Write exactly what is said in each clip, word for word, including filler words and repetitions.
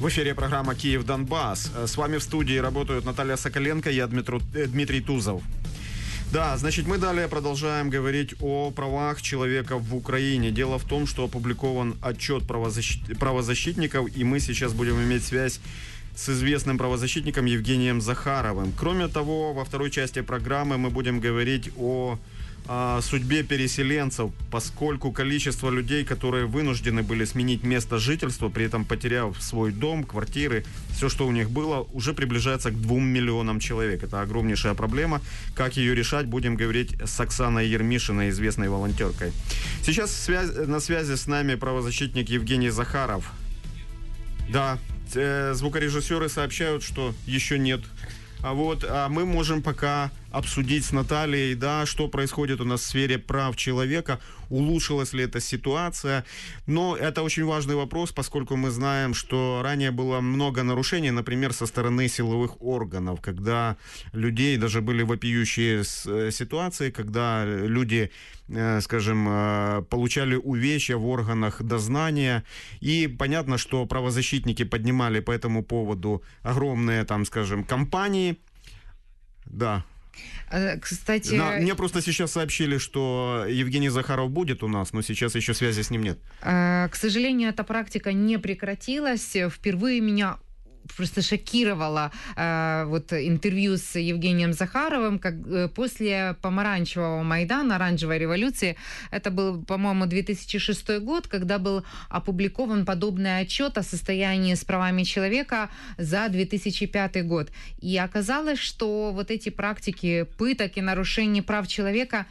В эфире программа «Киев-Донбасс». С вами в студии работают Наталья Соколенко и я, Дмитрий Тузов. Да, значит, мы далее продолжаем говорить о правах человека в Украине. Дело в том, что опубликован отчет правозащит... правозащитников, и мы сейчас будем иметь связь с известным правозащитником Евгением Захаровым. Кроме того, во второй части программы мы будем говорить о, о судьбе переселенцев, поскольку количество людей, которые вынуждены были сменить место жительства, при этом потеряв свой дом, квартиры, все, что у них было, уже приближается к двум миллионам человек. Это огромнейшая проблема. Как ее решать, будем говорить с Оксаной Ермишиной, известной волонтеркой. Сейчас связь, на связи с нами правозащитник Евгений Захаров. Да, звукорежиссеры сообщают, что еще нет. А вот а мы можем пока обсудить с Натальей, да, что происходит у нас в сфере прав человека, улучшилась ли эта ситуация. Но это очень важный вопрос, поскольку мы знаем, что ранее было много нарушений, например, со стороны силовых органов, когда людей, даже были вопиющие ситуации, когда люди, скажем, получали увечья в органах дознания. И понятно, что правозащитники поднимали по этому поводу огромные, там, скажем, кампании. Да. Кстати... Да, мне просто сейчас сообщили, что Евгений Захаров будет у нас, но сейчас еще связи с ним нет. К сожалению, эта практика не прекратилась. Впервые меня просто шокировало э, вот интервью с Евгением Захаровым, как э, после помаранчевого Майдана, оранжевой революции, это был, по-моему, две тысячи шестой год, когда был опубликован подобный отчет о состоянии с правами человека за две тысячи пятый год. И оказалось, что вот эти практики пыток и нарушений прав человека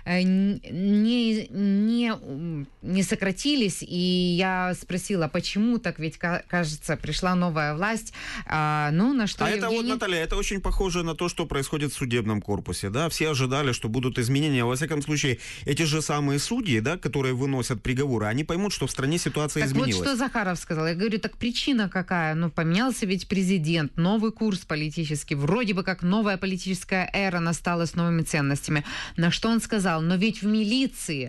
не, не, не сократились, и я спросила, почему так, ведь, кажется, пришла новая власть, а, ну, на что А Евгений... это вот, Наталья, это очень похоже на то, что происходит в судебном корпусе, да, все ожидали, что будут изменения, во всяком случае, эти же самые судьи, да, которые выносят приговоры, они поймут, что в стране ситуация так изменилась. Вот что Захаров сказал, я говорю, так причина какая, ну, поменялся ведь президент, новый курс политический, вроде бы как новая политическая эра настала с новыми ценностями, на что он сказал, но ведь в милиции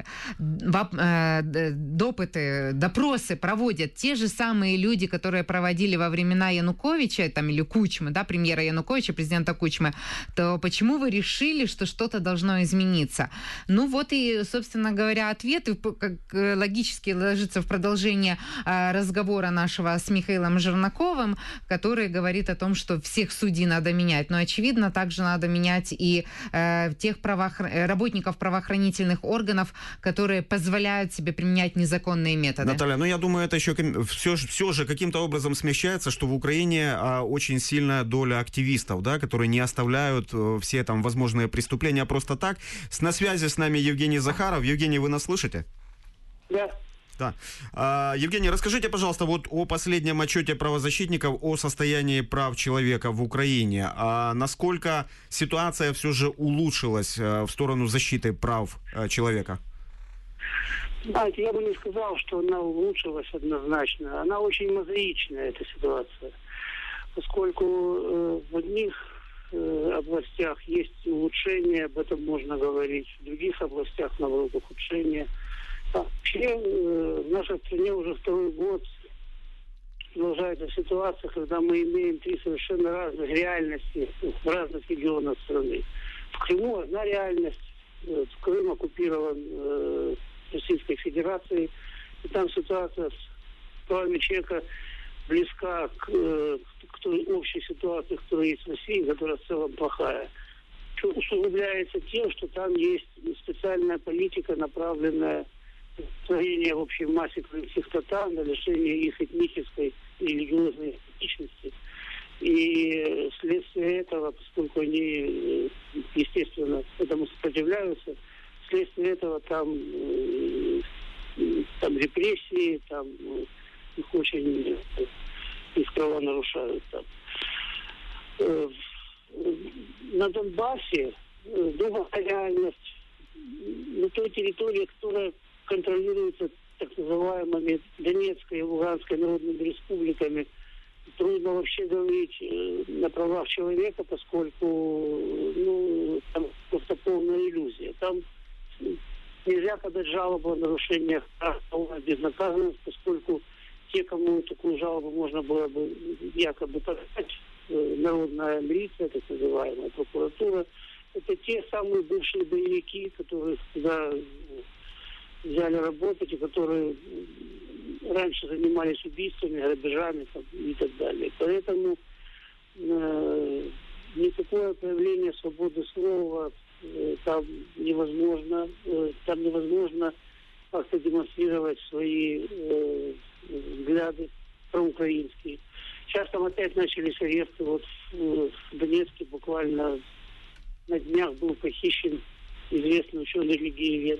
допыты, допросы проводят те же самые люди, которые проводили во времена Януковича, там, или Кучмы, да, премьера Януковича, президента Кучмы, то почему вы решили, что что-то должно измениться? Ну вот и, собственно говоря, ответ как логически ложится в продолжение разговора нашего с Михаилом Жернаковым, который говорит о том, что всех судей надо менять, но, очевидно, также надо менять и э, тех правоохр... работников правоохранительных органов, которые позволяют себе применять незаконные методы. Наталья, ну я думаю, это еще все, все же каким-то образом смягчается, что в Украине а, очень сильная доля активистов, да, которые не оставляют а, все там возможные преступления просто так. С, на связи с нами Евгений Захаров. Евгений, вы нас слышите? Да. Да. А, Евгений, расскажите, пожалуйста, вот о последнем отчете правозащитников о состоянии прав человека в Украине. А насколько ситуация все же улучшилась а, в сторону защиты прав а, человека? Знаете, я бы не сказал, что она улучшилась однозначно. Она очень мозаичная, эта ситуация. Поскольку э, в одних э, областях есть улучшение, об этом можно говорить. В других областях, наоборот, ухудшение. Вообще в нашей стране уже второй год продолжается ситуация, когда мы имеем три совершенно разных реальности в разных регионах страны. В Крыму одна реальность, Крым оккупирован э, Российской Федерацией, и там ситуация с правами человека близка к, э, к той общей ситуации, которая есть в России, которая в целом плохая. Усугубляется тем, что там есть специальная политика, направленная творение в общей массе крымских татар, на лишение их этнической и религиозной идентичности. И вследствие этого, поскольку они, естественно, этому сопротивляются, вследствие этого там, там репрессии, там их очень их права нарушают. Там. На Донбассе другая реальность, на той территории, которая контролируется так называемыми Донецкой и Луганской народными республиками. Трудно вообще говорить на правах человека, поскольку ну, там просто полная иллюзия. Там нельзя подать жалобу о нарушениях прав, безнаказанность, поскольку те, кому такую жалобу можно было бы якобы подать, народная милиция, так называемая прокуратура, это те самые бывшие боевики, которых туда взяли работать и которые раньше занимались убийствами, грабежами там, и так далее. Поэтому э, никакое проявление свободы слова э, там невозможно. Э, там невозможно как-то демонстрировать свои э, взгляды проукраинские. Сейчас там опять начались аресты. Вот в, в Донецке буквально на днях был похищен известный ученый-религиевед.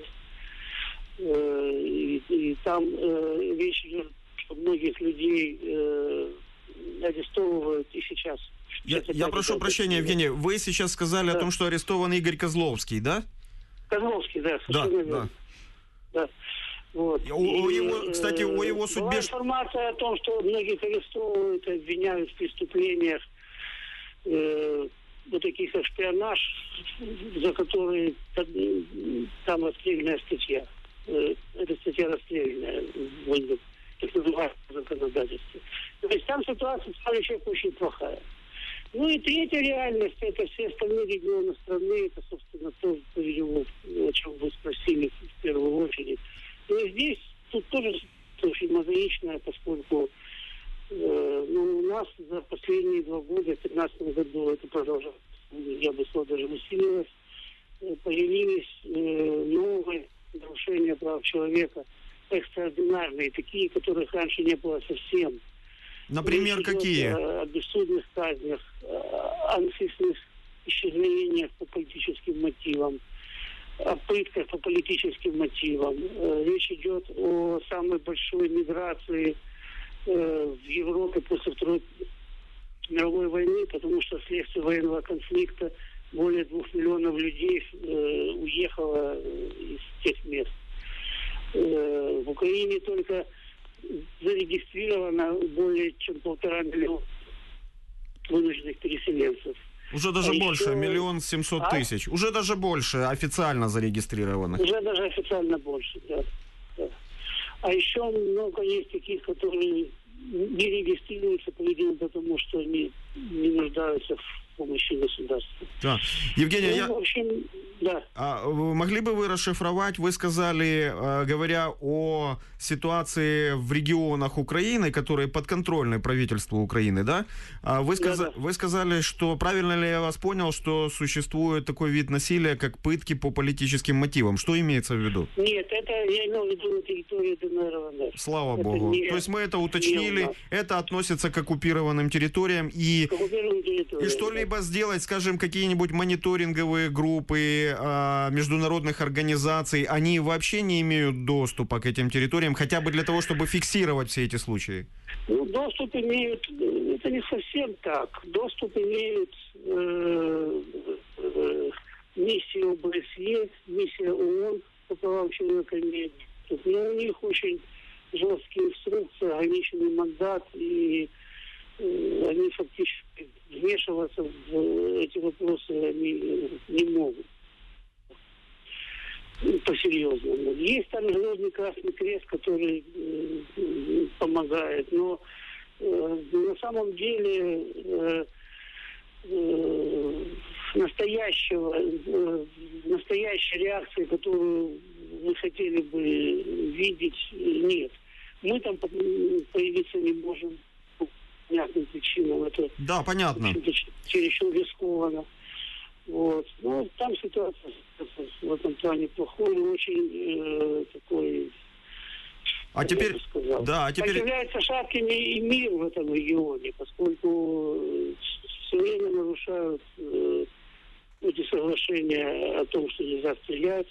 Э, и, и там э, речь идет, что многих людей э, арестовывают и сейчас. Я, я прошу прощения, Евгений, вы сейчас сказали да. о том, что арестован Игорь Козловский, да? Козловский, да, да, верно. Да. Да. Вот. У, у его, кстати, у его судьбе... Была информация о том, что многих арестовывают, обвиняют в преступлениях, э, вот таких как шпионаж, за которые там расстрельная статья. Э, эта статья расстрельная в так называемом законодательстве. То есть там ситуация стала еще очень плохая. Ну и третья реальность, это все остальные регионы страны, это, собственно, то, о чем вы спросили в первую очередь. Но здесь тут тоже очень мозаичная, поскольку э, ну, у нас за последние два года, в две тысячи пятнадцатом году это продолжалось, я бы сказал, даже усилилось, э, появились э, новые нарушения прав человека, экстраординарные, такие, которых раньше не было совсем. Например, речь какие? Идет о бессудных казнях, о насильственных исчезновениях по политическим мотивам, о пытках по политическим мотивам. Речь идет о самой большой миграции в Европе после Второй мировой войны, потому что вследствие военного конфликта более двух миллионов людей уехало из тех мест. В Украине только зарегистрировано более чем полтора миллиона вынужденных переселенцев. Уже даже а больше, еще... миллион семьсот а? тысяч. Уже даже больше официально зарегистрировано. Уже даже официально больше, да. да. А еще много есть таких, которые не регистрируются, по-видимому, потому что они не нуждаются в помощи государства. Да. Евгений, ну, я... в общем, да. А могли бы вы расшифровать, вы сказали, говоря о ситуации в регионах Украины, которые подконтрольны правительству Украины, да? Вы, сказ... да, да. вы сказали, что, правильно ли я вас понял, что существует такой вид насилия, как пытки по политическим мотивам? Что имеется в виду? Нет, это я имел в виду на территории ДНР ЛНР. Слава это Богу. Не... То есть мы это уточнили, это относится к оккупированным территориям. И, к оккупированным территориям, и что-либо да. сделать, скажем, какие-нибудь мониторинговые группы а, международных организаций, они вообще не имеют доступа к этим территориям, хотя бы для того, чтобы фиксировать все эти случаи? Ну, доступ имеют, это не совсем так. Доступ имеют э, э, миссия ОБСЕ, миссия ООН по правам человека имеет. Но у них очень жесткие инструкции, ограниченный мандат, и э, они фактически вмешиваться в эти вопросы они не могут. По-серьезному. Есть там Международный Красный Крест, который э, помогает, но э, на самом деле э, э, настоящего, э, настоящей реакции, которую вы хотели бы видеть, нет. Мы там появиться не можем по понятным причинам. Это, да, понятно. Чересчур рискованно. Вот. Ну, там ситуация в этом плане плохой, очень э, такой, а теперь, я бы сказал, да, а теперь... является шатким и мир в этом регионе, поскольку все время нарушают э, эти соглашения о том, что нельзя стрелять,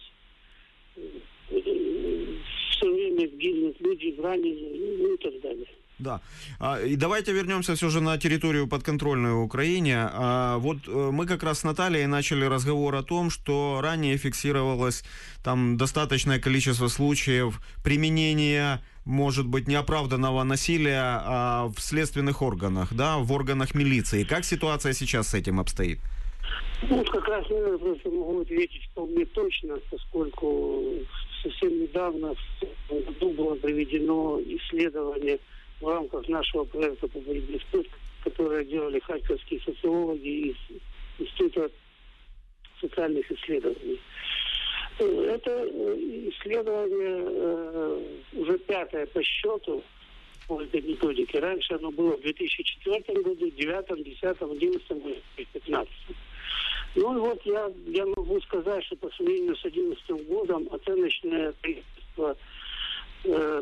все время гибнут люди, раненые, ну и так далее. Да. И давайте вернемся все же на территорию подконтрольную Украине. Вот мы как раз с Натальей начали разговор о том, что ранее фиксировалось там достаточное количество случаев применения, может быть, неоправданного насилия в следственных органах, да, в органах милиции. Как ситуация сейчас с этим обстоит? Ну, как раз я просто могу ответить вполне точно, поскольку совсем недавно в году было проведено исследование в рамках нашего проекта по борьбе с пыткой, который делали харьковские социологи из Института социальных исследований. Это исследование уже пятое по счету по этой методике. Раньше оно было в две тысячи четвёртом году, в две тысячи девятом, две тысячи десятом, две тысячи одиннадцатом, две тысячи пятнадцатом. Ну и вот я, я могу сказать, что по сравнению с две тысячи одиннадцатым годом оценочное количество э,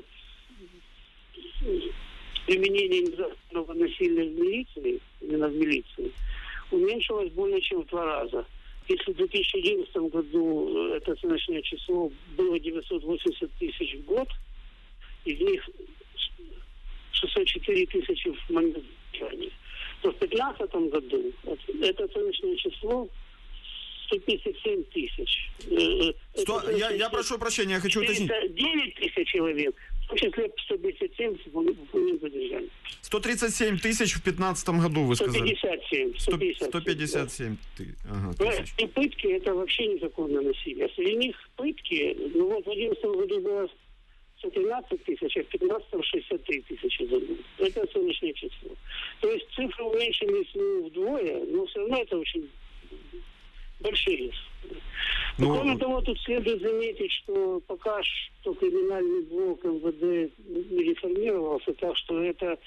применения незаконного насилия в милиции, именно в милиции, уменьшилось более чем в два раза. Если в две тысячи одиннадцатом году это оценочное число было девятьсот восемьдесят тысяч в год, из них шестьсот четыре тысячи в момент замечания, то в две тысячи пятнадцатом году это оценочное число сто пятьдесят семь тысяч. Сто, я, я прошу прощения, я хочу уточнить. девять тысяч человек, в том числе сто пятьдесят семь в момент задержания. сто тридцать семь тысяч в пятнадцатом году, вы сказали. сто пятьдесят семь. сто пятьдесят семь, сто пятьдесят семь да. ты, ага, тысяч. И пытки это вообще незаконное насилие. Среди них пытки, ну вот в две тысячи одиннадцатом году было сто тринадцать тысяч, а в две тысячи пятнадцатом шестьдесят три тысячи за год. Это оценочное число. То есть цифры уменьшились ну, вдвое, но все равно это очень большие. Ну, Кроме того, тут следует заметить, что пока что криминальный блок эм вэ дэ не реформировался, так что это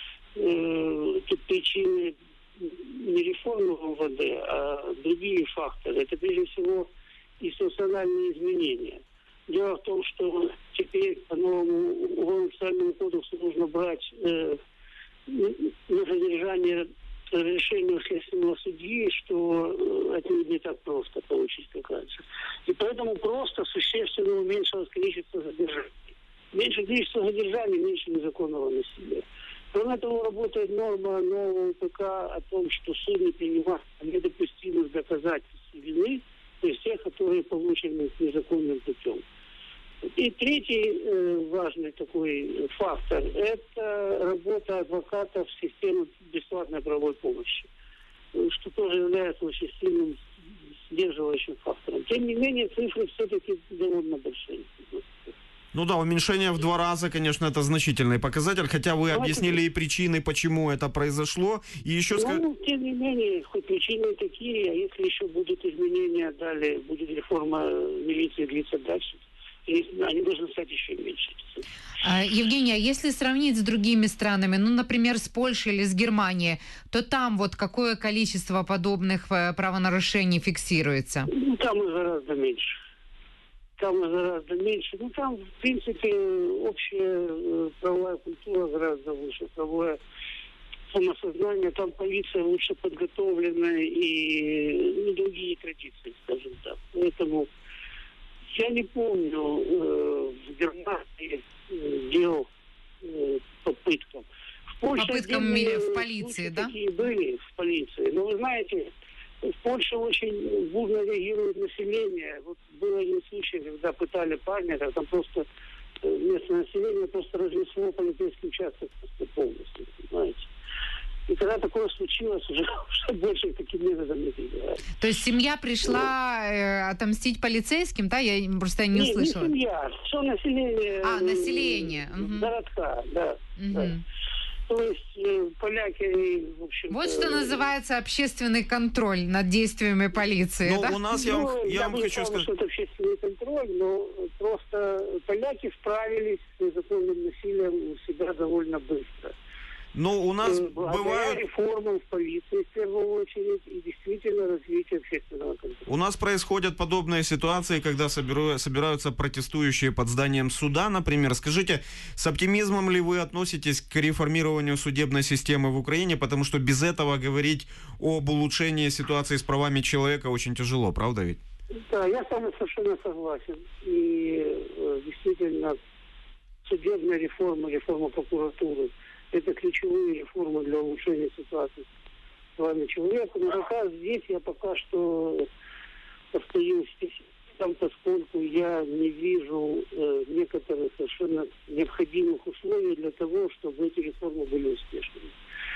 э, тут причины не реформы в эм вэ дэ, а другие факторы. Это прежде всего институциональные изменения. Дело в том, что теперь по новому уголовно-процессуальному кодексу нужно брать э, на задержание решение следственного судьи, что это не так просто получить, как раньше. И поэтому просто существенно уменьшилось количество задержаний. Меньше количество задержаний, меньше незаконного насилия. Кроме того, работает норма нового у пэ ка о том, что суд не принимает недопустимых доказательств вины, то есть тех, которые получены незаконным путем. И третий э, важный такой фактор – это работа адвокатов в системе бесплатной правовой помощи, что тоже является очень сильным сдерживающим фактором. Тем не менее, цифры все-таки довольно большие. Ну да, уменьшение в два раза, конечно, это значительный показатель, хотя вы объяснили и причины, почему это произошло. И еще ну, скажите... тем не менее, хоть причины такие, а если еще будут изменения, далее будет реформа милиции длиться дальше, они должны стать еще меньше. Евгения, если сравнить с другими странами, ну, например, с Польшей или с Германией, то там вот какое количество подобных правонарушений фиксируется? Ну, там их гораздо меньше. Там их гораздо меньше. Ну, там, в принципе, общая правовая культура гораздо выше, правовое самосознание. Там полиция лучше подготовлена и ну, другие традиции, скажем так. Поэтому я не помню, э, в Германии э, дел э, попыткам. В Польше попыткам в полиции, да? Такие были в полиции. Но вы знаете, в Польше очень бурно реагирует население. Вот был один случай, когда пытали парня, там просто местное население просто разнесло полицейский участок просто полностью, понимаете. И когда такое случилось, уже, уже больше таким методом не прибирают. То есть семья пришла э, отомстить полицейским, да? Я просто не услышала. Не, не семья, все население. А, население. Угу. Городка, да. Угу. да. То есть э, поляки, они, в общем. Вот что называется общественный контроль над действиями полиции, но да? у нас, я, ну, вам, я я вам бы хочу не сказать... что это общественный контроль, но просто поляки справились с незаконным насилием у себя довольно быстро. Но у нас благодаря бывают... реформам в полиции, в первую очередь, и действительно развитие общественного контроля. У нас происходят подобные ситуации, когда соберу... собираются протестующие под зданием суда, например. Скажите, с оптимизмом ли вы относитесь к реформированию судебной системы в Украине? Потому что без этого говорить об улучшении ситуации с правами человека очень тяжело, правда ведь? Да, я с вами совершенно согласен. И э, действительно, судебная реформа, реформа прокуратуры – это ключевые реформы для улучшения ситуации с правами человека. Но пока здесь я пока что остаюсь там, поскольку я не вижу э, некоторых совершенно необходимых условий для того, чтобы эти реформы были успешными.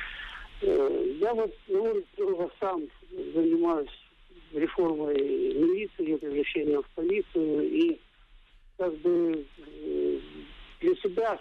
Э, я вот ну, сам занимаюсь реформой милиции, превращением в полицию, и как бы э, для себя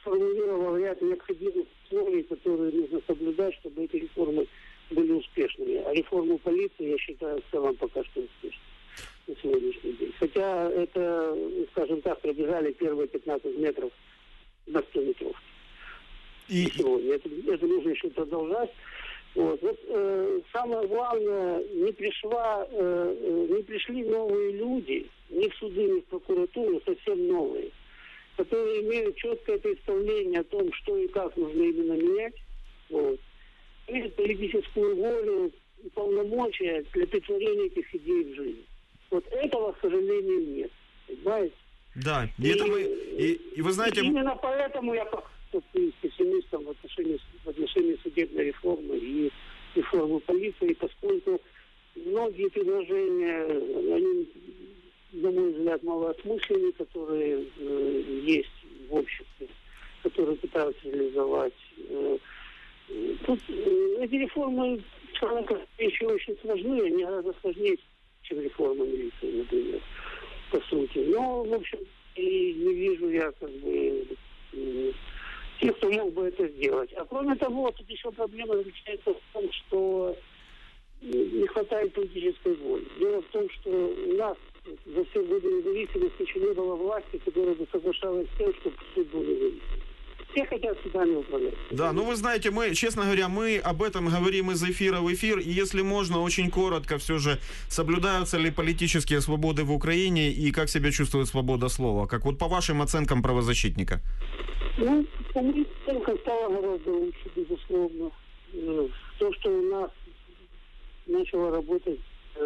сформулировал ряд необходимых условий, которые нужно соблюдать, чтобы эти реформы были успешными. А реформу полиции, я считаю, в целом пока что успешной на сегодняшний день. Хотя это, скажем так, пробежали первые пятнадцать метров до стометровки. И сегодня. Это, это нужно еще продолжать. Вот, вот э, самое главное, не пришла, э, не пришли новые люди, ни в суды, ни в прокуратуру, совсем новые, которые имеют четкое представление о том, что и как нужно именно менять, вот, имеют политическую волю и полномочия для претворения этих идей в жизнь. Вот этого, к сожалению, нет. Понимаете? Да, и, и, это мы, и, и вы знаете... И именно поэтому я пессимистом в отношении, в отношении судебной реформы и реформы полиции, поскольку многие предложения, они, на мой взгляд, малоосмысленные, которые э, есть в обществе, которые пытаются реализовать. Э, тут э, эти реформы еще очень сложны, они гораздо сложнее, чем реформа милиции, например, по сути. Но, в общем, и не вижу я как бы э, тех, кто мог бы это сделать. А кроме того, тут еще проблема заключается в том, что не хватает политической воли. Дело в том, что у нас за все годы независимости еще не было власти, которая бы соглашалась с тем, чтобы суд был независим. Все хотят судами управлять. Да, ну вы знаете, мы, честно говоря, мы об этом говорим из эфира в эфир, и если можно, очень коротко все же, соблюдаются ли политические свободы в Украине и как себя чувствует свобода слова? Как вот по вашим оценкам правозащитника? Ну, по моим оценкам стало гораздо лучше, безусловно. То, что у нас начало работать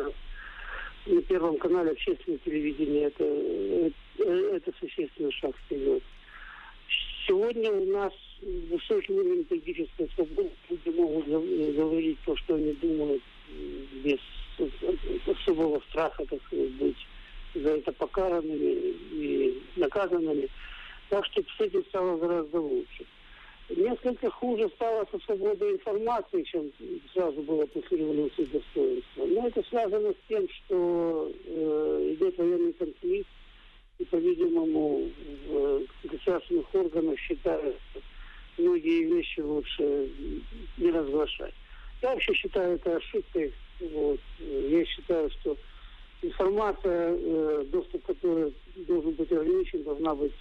на Первом канале общественного телевидения, это, это, это существенный шаг вперед. Сегодня у нас высокий уровень политической свободы, люди могут говорить то, что они думают, без особого страха, так сказать, быть за это покаранными и наказанными. Так что с этим стало гораздо лучше. Несколько хуже стало со свободой информации, чем сразу было после революции достоинства. Но это связано с тем, что э, идет военный конфликт, и, по-видимому, в государственных органах считают, что многие вещи лучше не разглашать. Я вообще считаю это ошибкой. Вот. Я считаю, что информация, доступ к которой должен быть ограничен, должна быть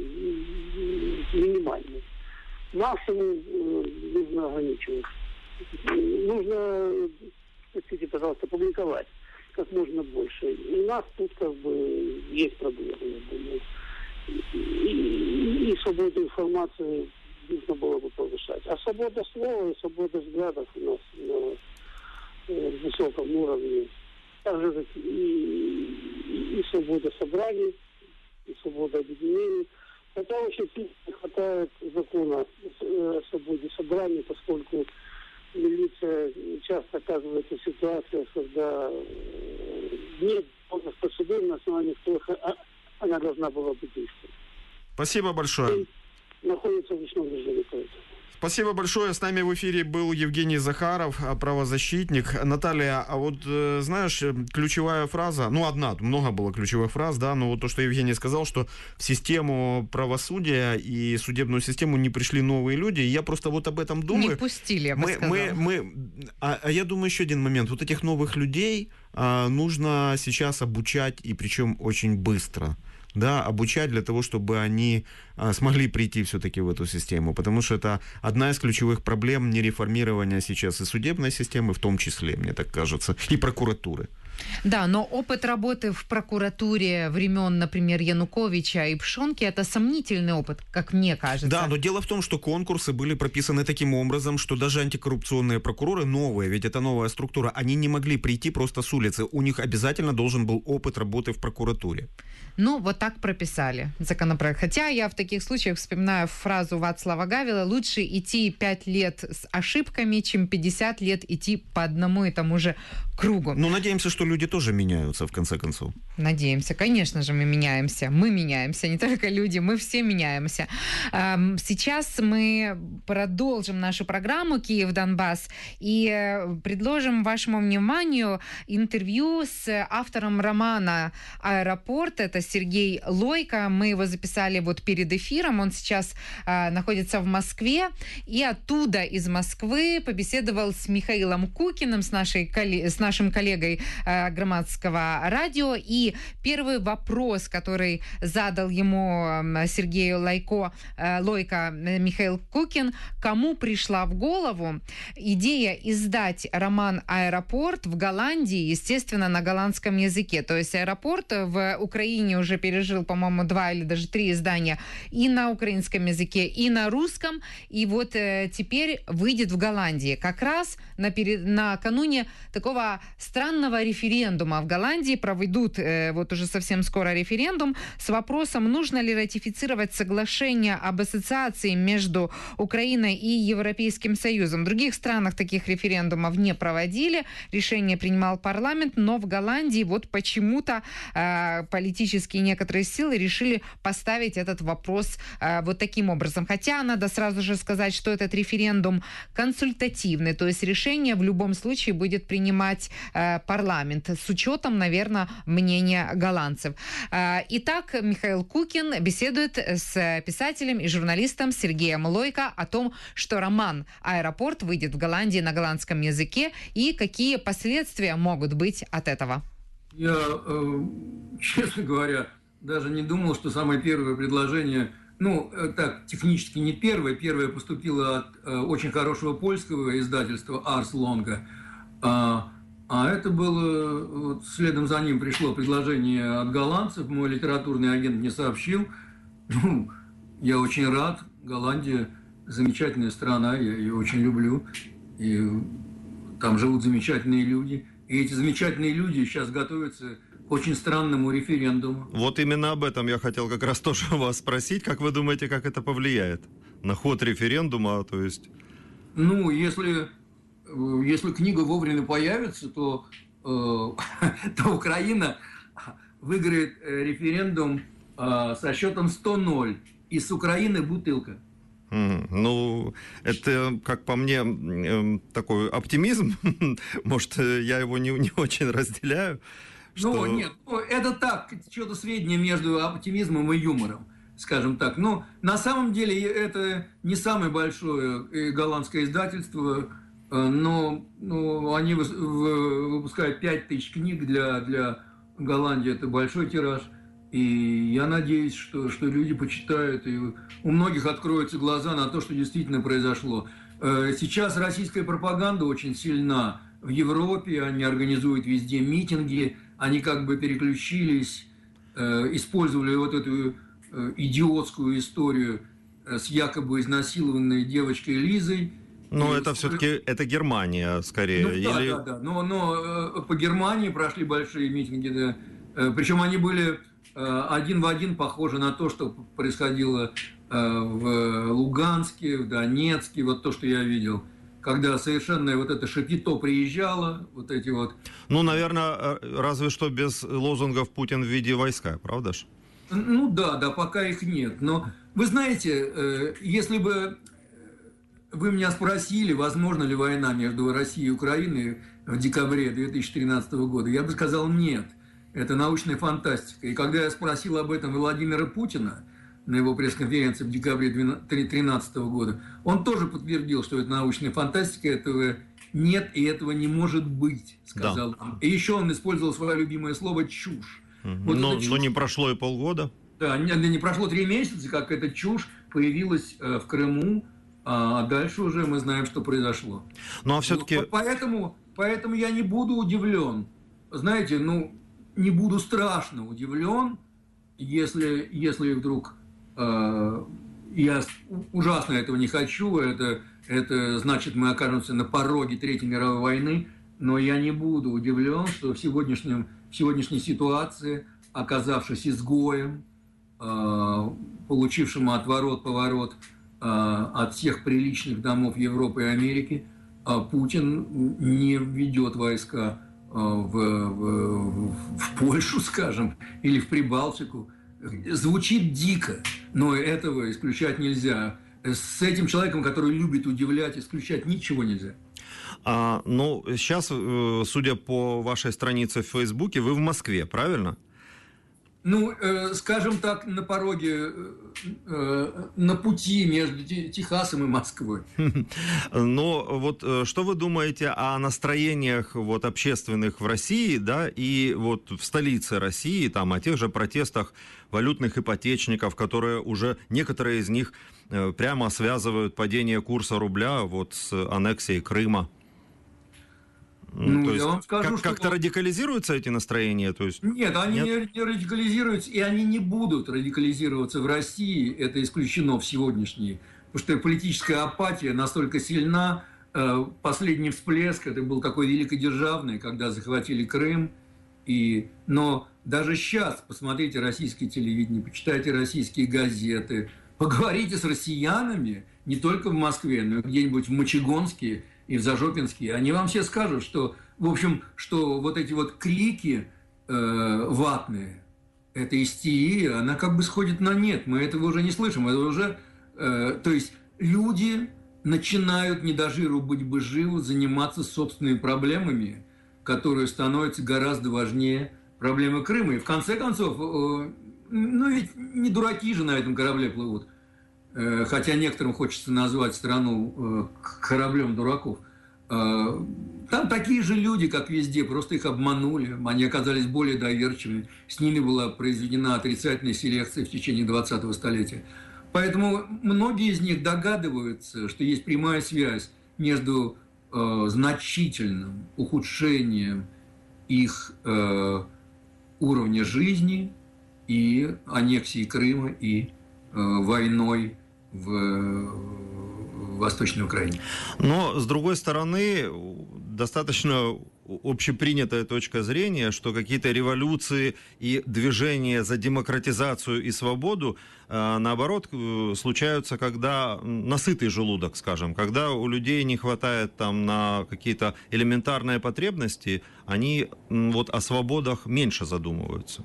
минимальной. Максимум нужно ограничивать. Нужно, простите, пожалуйста, публиковать как можно больше. И у нас тут как бы есть проблемы, я думаю. И, и, и свободу информации нужно было бы повышать. А свобода слова и свобода взглядов у нас на э, высоком уровне. Также и, и, и свобода собраний, и свобода объединений. Хотя очень сильно не хватает закона о свободе собраний, поскольку милиция часто оказывается в ситуациях, когда нет способностей, на основании которых она должна была быть действовать. Спасибо большое. И находится в ручном режиме. Спасибо большое. С нами в эфире был Евгений Захаров, правозащитник. Наталья, а вот знаешь, ключевая фраза, ну одна, много было ключевых фраз, да, но вот то, что Евгений сказал, что в систему правосудия и судебную систему не пришли новые люди, я просто вот об этом думаю. Не пустили, я бы мы, сказала. мы, мы, а, а я думаю еще один момент. Вот этих новых людей а, нужно сейчас обучать, и причем очень быстро. Да, обучать для того, чтобы они а, смогли прийти все-таки в эту систему, потому что это одна из ключевых проблем нереформирования сейчас и судебной системы, в том числе, мне так кажется, и прокуратуры. Да, но опыт работы в прокуратуре времен, например, Януковича и Пшонки, это сомнительный опыт, как мне кажется. Да, но дело в том, что конкурсы были прописаны таким образом, что даже антикоррупционные прокуроры новые, ведь это новая структура, они не могли прийти просто с улицы. У них обязательно должен был опыт работы в прокуратуре. Ну, вот так прописали законопроект. Хотя я в таких случаях вспоминаю фразу Вацлава Гавела: лучше идти пять лет с ошибками, чем пятьдесят лет идти по одному и тому же кругу. Ну, надеемся, что люди тоже меняются, в конце концов. Надеемся. Конечно же, мы меняемся. Мы меняемся. Не только люди, мы все меняемся. Сейчас мы продолжим нашу программу «Киев-Донбасс» и предложим вашему вниманию интервью с автором романа «Аэропорт». Это журналиста Сергей Лойко. Мы его записали вот перед эфиром. Он сейчас э, находится в Москве. И оттуда, из Москвы, побеседовал с Михаилом Кукиным, с, нашей, с нашим коллегой э, Громадского радио. И первый вопрос, который задал ему э, Сергею Лойко, э, Лойко Михаил Кукин: кому пришла в голову идея издать роман «Аэропорт» в Голландии, естественно, на голландском языке. То есть «Аэропорт» в Украине уже пережил, по-моему, два или даже три издания и на украинском языке, и на русском. И вот э, теперь выйдет в Голландии. Как раз на перед... накануне такого странного референдума в Голландии проведут э, вот уже совсем скоро референдум с вопросом, нужно ли ратифицировать соглашение об ассоциации между Украиной и Европейским Союзом. В других странах таких референдумов не проводили. Решение принимал парламент, но в Голландии вот почему-то э, политические некоторые силы решили поставить этот вопрос э, вот таким образом. Хотя надо сразу же сказать, что этот референдум консультативный, то есть решение в любом случае будет принимать э, парламент с учетом, наверное, мнения голландцев. Э, итак, Михаил Кукин беседует с писателем и журналистом Сергеем Лойко о том, что роман «Аэропорт» выйдет в Голландии на голландском языке и какие последствия могут быть от этого. Я, э, честно говоря, даже не думал, что самое первое предложение, ну, так, технически не первое, первое поступило от э, очень хорошего польского издательства «Арс Лонга», а, а это было, вот, следом за ним пришло предложение от голландцев, мой литературный агент мне сообщил. Ну, я очень рад, Голландия замечательная страна, я ее очень люблю, и там живут замечательные люди. И эти замечательные люди сейчас готовятся к очень странному референдуму. Вот именно об этом я хотел как раз тоже вас спросить. Как вы думаете, как это повлияет на ход референдума? То есть... Ну, если, если книга вовремя появится, то, э, то Украина выиграет референдум э, со счетом сто ноль. И с Украины бутылка. Mm, ну, это, как по мне, такой оптимизм. Может, я его не, не очень разделяю. Ну, что... нет, это так, что-то среднее между оптимизмом и юмором, скажем так. Но на самом деле это не самое большое голландское издательство, но, но они выпускают пять тысяч книг для, для Голландии, это большой тираж. И я надеюсь, что, что люди почитают, и у многих откроются глаза на то, что действительно произошло. Сейчас российская пропаганда очень сильна в Европе, они организуют везде митинги, они как бы переключились, использовали вот эту идиотскую историю с якобы изнасилованной девочкой Лизой. Но это все-таки это Германия, скорее. Ну, да, или... да, да. Но, но по Германии прошли большие митинги, да. Причем они были... один в один похоже на то, что происходило в Луганске, в Донецке, вот то, что я видел, когда совершенно вот это шапито приезжало, вот эти вот... Ну, наверное, разве что без лозунгов «Путин, введи войска», правда ж? Ну да, да, пока их нет. Но вы знаете, если бы вы меня спросили, возможно ли война между Россией и Украиной в декабре две тысячи тринадцатого года, я бы сказал нет. Это научная фантастика. И когда я спросил об этом Владимира Путина на его пресс-конференции в декабре две тысячи тринадцатого года, он тоже подтвердил, что это научная фантастика, этого нет и этого не может быть, сказал он. Да. И еще он использовал свое любимое слово «чушь». Угу. Вот но, чушь. Но не прошло и полгода. Да, не, не прошло три месяца, как эта чушь появилась э, в Крыму, а дальше уже мы знаем, что произошло. Ну а все-таки... Вот, поэтому, поэтому я не буду удивлен. Знаете, ну... не буду страшно удивлен, если, если вдруг э, я ужасно этого не хочу, это, это значит, мы окажемся на пороге Третьей мировой войны, но я не буду удивлен, что в, сегодняшнем, в сегодняшней ситуации, оказавшись изгоем, э, получившим отворот-поворот э, от всех приличных домов Европы и Америки, э, Путин не введет войска В, в, в Польшу, скажем, или в Прибалтику. Звучит дико, но этого исключать нельзя. С этим человеком, который любит удивлять, исключать ничего нельзя. А, ну, сейчас, судя по вашей странице в Фейсбуке, вы в Москве, правильно? Ну, э, скажем так, на пороге, э, на пути между Техасом и Москвой. Но вот что вы думаете о настроениях вот общественных в России, да, и вот в столице России, там, о тех же протестах валютных ипотечников, которые уже, некоторые из них прямо связывают падение курса рубля вот с аннексией Крыма? Ну, то я есть вам скажу, как, что... как-то радикализируются эти настроения? То есть... Нет, они Нет? Не, не радикализируются, и они не будут радикализироваться в России. Это исключено в сегодняшней. Потому что политическая апатия настолько сильна. Последний всплеск, это был такой великодержавный, когда захватили Крым. И... Но даже сейчас, посмотрите российское телевидение, почитайте российские газеты, поговорите с россиянами, не только в Москве, но и где-нибудь в Мочегонске и в Зажопинске, они вам все скажут, что, в общем, что вот эти вот крики э, ватные, эта истерия, она как бы сходит на нет, мы этого уже не слышим, это уже, э, то есть люди начинают, не до жиру быть бы живы, заниматься собственными проблемами, которые становятся гораздо важнее проблемы Крыма. И в конце концов, э, ну ведь не дураки же на этом корабле плывут. Хотя некоторым хочется назвать страну кораблем дураков. Там такие же люди, как везде, просто их обманули, они оказались более доверчивыми, с ними была произведена отрицательная селекция в течение двадцатого столетия. Поэтому многие из них догадываются, что есть прямая связь между э, значительным ухудшением их э, уровня жизни и аннексией Крыма, и э, войной в, в Восточной Украине. Но, с другой стороны, достаточно общепринятая точка зрения, что какие-то революции и движения за демократизацию и свободу, наоборот, случаются, когда насытый желудок, скажем, когда у людей не хватает там на какие-то элементарные потребности, они вот о свободах меньше задумываются.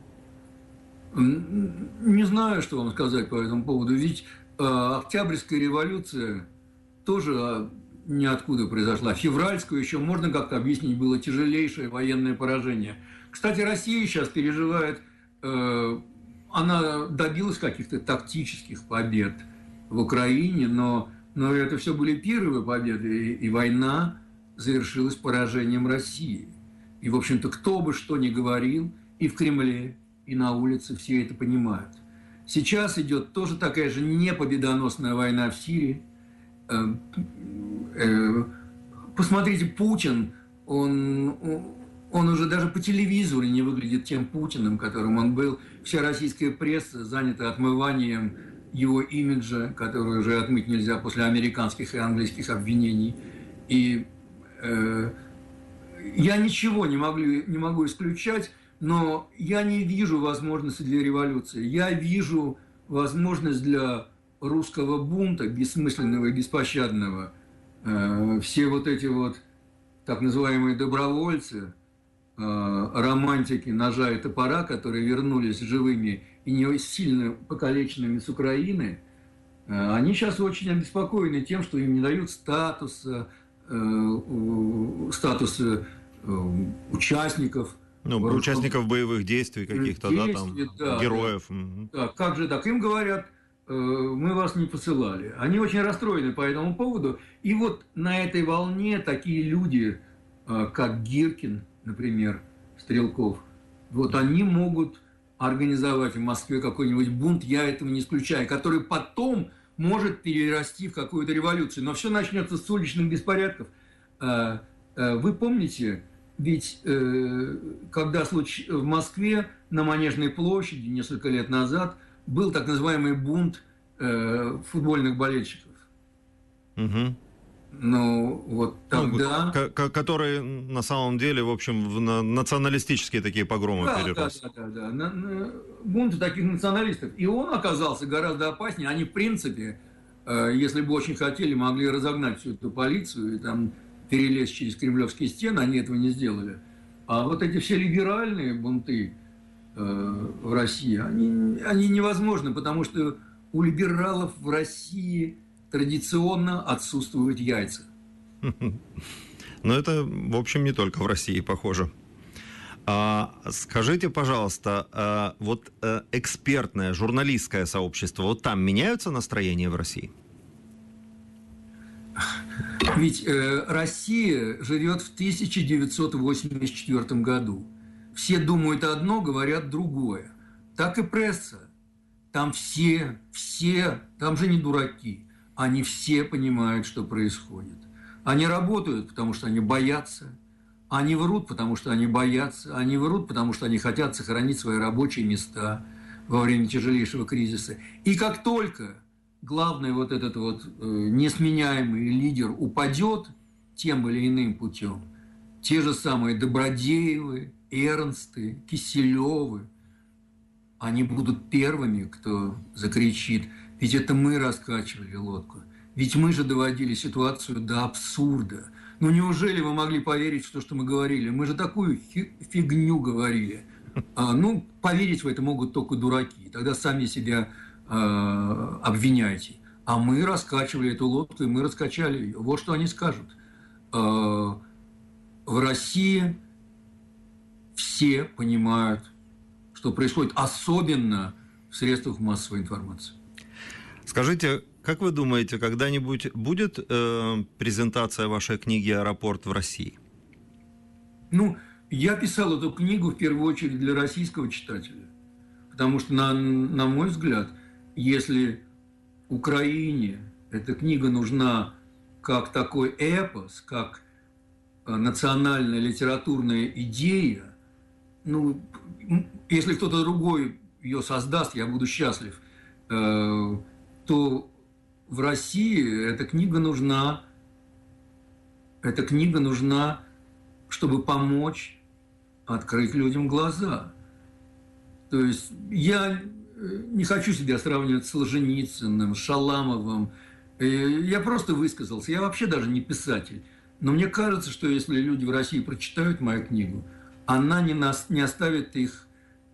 Не знаю, что вам сказать по этому поводу, ведь э, Октябрьская революция тоже ниоткуда произошла. Февральскую еще можно как-то объяснить, было тяжелейшее военное поражение. Кстати, Россия сейчас переживает, э, она добилась каких-то тактических побед в Украине, но, но это все были первые победы, и, и война завершилась поражением России. И, в общем-то, кто бы что ни говорил, и в Кремле, и на улице все это понимают. Сейчас идет тоже такая же непобедоносная война в Сирии. Посмотрите, Путин, он, он уже даже по телевизору не выглядит тем Путиным, которым он был. Вся российская пресса занята отмыванием его имиджа, который уже отмыть нельзя после американских и английских обвинений. И э, я ничего не могу, не могу исключать, но я не вижу возможности для революции. Я вижу возможность для русского бунта, бессмысленного и беспощадного. Все вот эти вот так называемые добровольцы, романтики ножа и топора, которые вернулись живыми и не сильно покалеченными с Украины, они сейчас очень обеспокоены тем, что им не дают статуса, статуса участников. Ну, участников боевых действий каких-то, действий, да, там, да, героев. Да. Да, как же так? Им говорят, мы вас не посылали. Они очень расстроены по этому поводу. И вот на этой волне такие люди, как Гиркин, например, Стрелков, вот они могут организовать в Москве какой-нибудь бунт, я этого не исключаю, который потом может перерасти в какую-то революцию. Но все начнется с уличных беспорядков. Вы помните, ведь когда в Москве на Манежной площади несколько лет назад был так называемый бунт футбольных болельщиков. Угу. Ну, вот тогда... Ну, к- который на самом деле, в общем, в на- националистические такие погромы да, перерос. Да, да, да, да. На, на, бунты таких националистов. И он оказался гораздо опаснее. Они, в принципе, э, если бы очень хотели, могли разогнать всю эту полицию и там перелезть через кремлевские стены. Они этого не сделали. А вот эти все либеральные бунты э, в России, они, они невозможны, потому что у либералов в России традиционно отсутствуют яйца. Но это, в общем, не только в России, похоже. А, скажите, пожалуйста, а, вот а, экспертное, журналистское сообщество, вот там меняются настроения в России? Ведь э, Россия живет в тысяча девятьсот восемьдесят четвёртом году. Все думают одно, говорят другое. Так и пресса. Там все, все, там же не дураки. Они все понимают, что происходит. Они работают, потому что они боятся. Они врут, потому что они боятся. Они врут, потому что они хотят сохранить свои рабочие места во время тяжелейшего кризиса. И как только главный вот этот вот э, несменяемый лидер упадет тем или иным путем, те же самые Добродеевы, Эрнсты, Киселевы, они будут первыми, кто закричит. Ведь это мы раскачивали лодку. Ведь мы же доводили ситуацию до абсурда. Ну неужели вы могли поверить в то, что мы говорили? Мы же такую фигню говорили. А, ну, поверить в это могут только дураки. Тогда сами себя э, обвиняйте. А мы раскачивали эту лодку, и мы раскачали ее. Вот что они скажут. Э, в России все понимают, что происходит, особенно в средствах массовой информации. Скажите, как вы думаете, когда-нибудь будет э, презентация вашей книги «Аэропорт» в России? Ну, я писал эту книгу в первую очередь для российского читателя. Потому что, на, на мой взгляд, если Украине эта книга нужна как такой эпос, как национальная литературная идея, ну, если кто-то другой ее создаст, я буду счастлив, э, то в России эта книга нужна, эта книга нужна, чтобы помочь открыть людям глаза. То есть я не хочу себя сравнивать с Солженицыным, Шаламовым. Я просто высказался. Я вообще даже не писатель. Но мне кажется, что если люди в России прочитают мою книгу, она не, нас, не оставит их